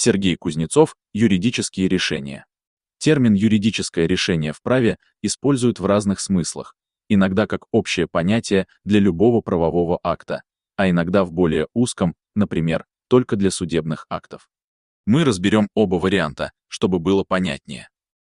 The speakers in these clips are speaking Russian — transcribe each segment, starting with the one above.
Сергей Кузнецов. Юридические решения. Термин «юридическое решение в праве» используют в разных смыслах, иногда как общее понятие для любого правового акта, а иногда в более узком, например, только для судебных актов. Мы разберем оба варианта, чтобы было понятнее.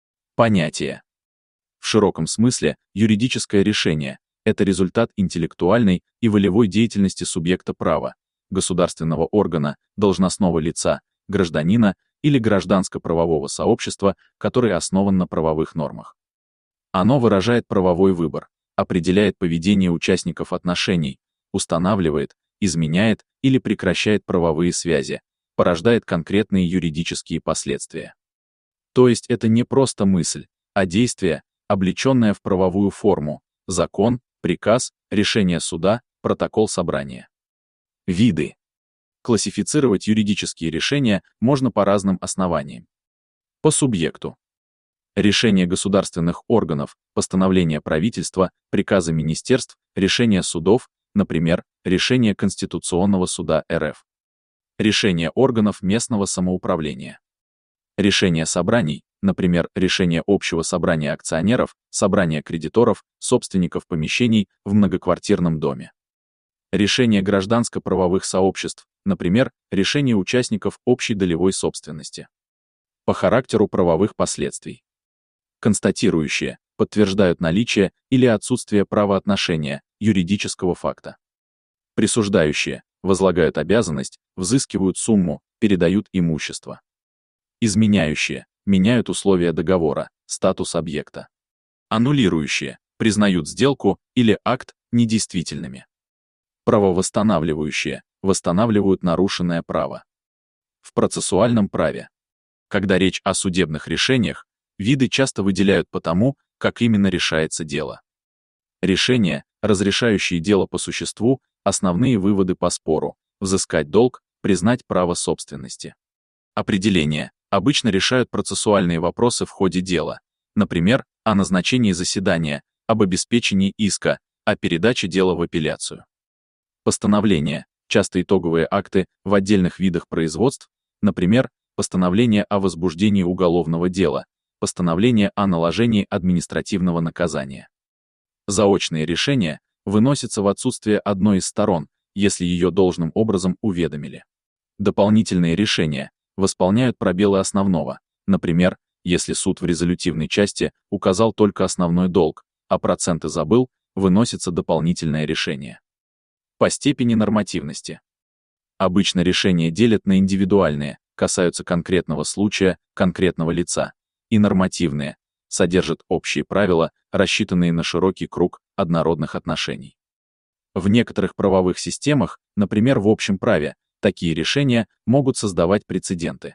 Понятие. В широком смысле юридическое решение – это результат интеллектуальной и волевой деятельности субъекта права, государственного органа, должностного лица, гражданина или гражданско-правового сообщества, который основан на правовых нормах. Оно выражает правовой выбор, определяет поведение участников отношений, устанавливает, изменяет или прекращает правовые связи, порождает конкретные юридические последствия. То есть это не просто мысль, а действие, облеченное в правовую форму, закон, приказ, решение суда, протокол собрания. Виды. Классифицировать юридические решения можно по разным основаниям. По субъекту. Решения государственных органов, постановления правительства, приказы министерств, решения судов, например, решение Конституционного суда РФ. Решения органов местного самоуправления. Решения собраний, например, решение общего собрания акционеров, собрания кредиторов, собственников помещений в многоквартирном доме. Решения гражданско-правовых сообществ, например, решения участников общей долевой собственности. По характеру правовых последствий. Констатирующие, подтверждают наличие или отсутствие правоотношения, юридического факта. Присуждающие, возлагают обязанность, взыскивают сумму, передают имущество. Изменяющие, меняют условия договора, статус объекта. Аннулирующие, признают сделку или акт недействительными. Правовосстанавливающие, восстанавливают нарушенное право. В процессуальном праве. Когда речь о судебных решениях, виды часто выделяют по тому, как именно решается дело. Решения, разрешающие дело по существу, основные выводы по спору, взыскать долг, признать право собственности. Определения обычно решают процессуальные вопросы в ходе дела, например, о назначении заседания, об обеспечении иска, о передаче дела в апелляцию. Постановления, часто итоговые акты в отдельных видах производств, например, постановление о возбуждении уголовного дела, постановление о наложении административного наказания. Заочные решения выносятся в отсутствие одной из сторон, если ее должным образом уведомили. Дополнительные решения восполняют пробелы основного, например, если суд в резолютивной части указал только основной долг, а проценты забыл, выносится дополнительное решение. По степени нормативности. Обычно решения делят на индивидуальные, касаются конкретного случая, конкретного лица, и нормативные, содержат общие правила, рассчитанные на широкий круг однородных отношений. В некоторых правовых системах, например, в общем праве, такие решения могут создавать прецеденты.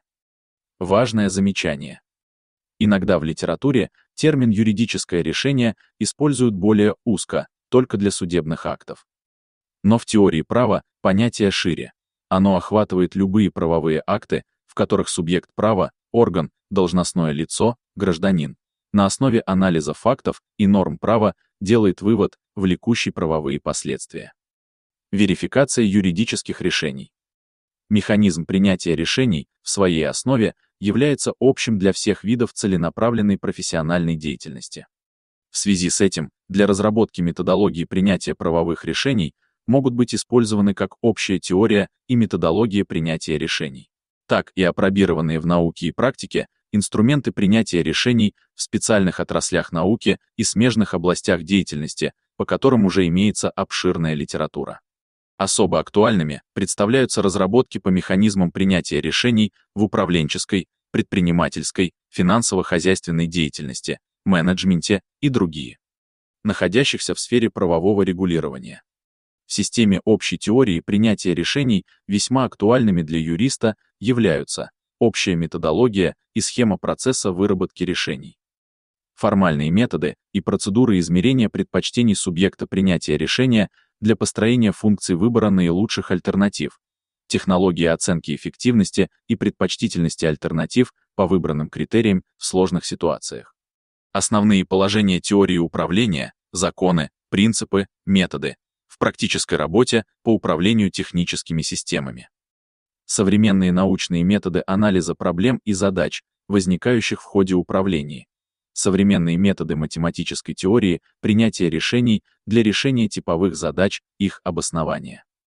Важное замечание. Иногда в литературе термин «юридическое решение» используют более узко, только для судебных актов. Но в теории права понятие шире. Оно охватывает любые правовые акты, в которых субъект права, орган, должностное лицо, гражданин, на основе анализа фактов и норм права делает вывод, влекущий правовые последствия. Верификация юридических решений. Механизм принятия решений в своей основе является общим для всех видов целенаправленной профессиональной деятельности. В связи с этим, для разработки методологии принятия правовых решений могут быть использованы как общая теория и методология принятия решений, так и апробированные в науке и практике инструменты принятия решений в специальных отраслях науки и смежных областях деятельности, по которым уже имеется обширная литература. Особо актуальными представляются разработки по механизмам принятия решений в управленческой, предпринимательской, финансово-хозяйственной деятельности, менеджменте и другие, находящихся в сфере правового регулирования. В системе общей теории принятия решений весьма актуальными для юриста являются общая методология и схема процесса выработки решений, формальные методы и процедуры измерения предпочтений субъекта принятия решения для построения функций выбора наилучших альтернатив, технологии оценки эффективности и предпочтительности альтернатив по выбранным критериям в сложных ситуациях. Основные положения теории управления, законы, принципы, методы в практической работе по управлению техническими системами. современные научные методы анализа проблем и задач, возникающих в ходе управления, современные методы математической теории принятия решений для решения типовых задач, их обоснования.